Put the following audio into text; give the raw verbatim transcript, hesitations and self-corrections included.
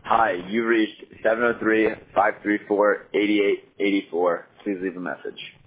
Hi, you reached seven oh three, five three four, eight eight eight four. Please leave a message.